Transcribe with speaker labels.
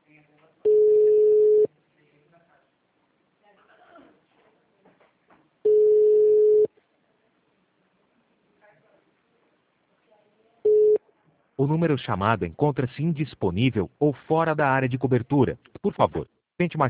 Speaker 1: O número chamado encontra-se indisponível ou fora da área de cobertura. Por favor, tente mais